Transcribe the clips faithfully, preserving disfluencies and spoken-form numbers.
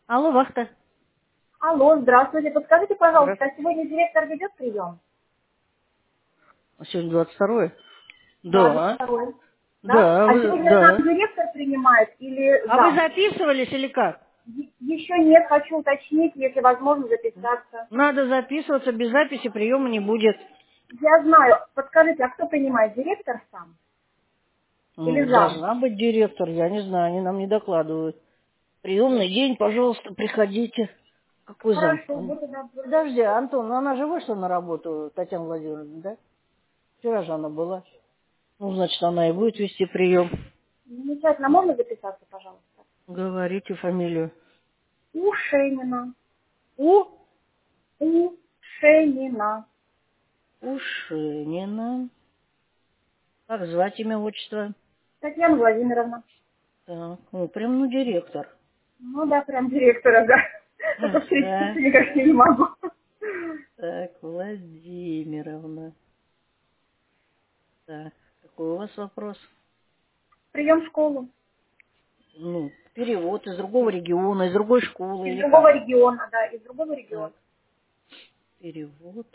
Алло, вахта. Алло, здравствуйте. Подскажите, пожалуйста, а Здравствуйте. сегодня директор ведет прием? А сегодня двадцать второе? Да, Да. двадцать второй. Да? Да, А вы, сегодня сам да. директор принимает или А вы зам? записывались или как? Е- Еще нет, хочу уточнить, если возможно записаться. Надо записываться, без записи приема не будет. Я знаю. Подскажите, а кто принимает? Директор сам или Ну, зам? должна быть директор, я не знаю, они нам не докладывают. Приемный день, пожалуйста, приходите. Какой зам? Хорошо, буду добры. Подожди, Антон, ну она же вышла на работу, Татьяна Владимировна, да? Вчера же она была. Ну, значит, она и будет вести прием. Замечательно. Можно записаться, пожалуйста? Говорите фамилию. Ушенина. У Ушенина. Ушинина. Как звать имя, отчество? Татьяна Владимировна. Так, ну, прям, ну, директор. Ну да, прям директора, да. Только встретиться Так, никак не могу. так, Владимировна. Так, какой у вас вопрос? Прием в школу. Ну, перевод из другого региона, из другой школы Из или как? другого региона, да, из другого региона. Так, перевод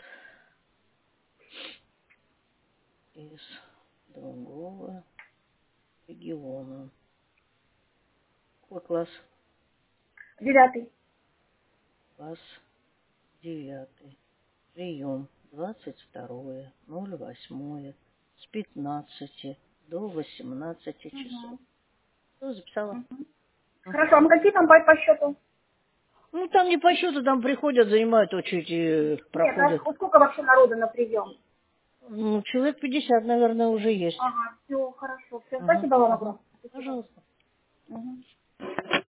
из другого региона. Какой класс? Девятый. Класс девятый. Прием двадцать второе ноль восьмое с пятнадцати до восемнадцати часов. Угу. Что записала? Угу. Мгм. Хорошо, а мы какие там по, по счету? Ну, там не по счету, там приходят, занимают очередь и Нет, а проходят. ск- сколько вообще народу на прием? Ну, человек пятьдесят, наверное, уже есть. Ага, все, хорошо. Все, Угу, спасибо вам угу. огромное. Спасибо. Пожалуйста. Мгм.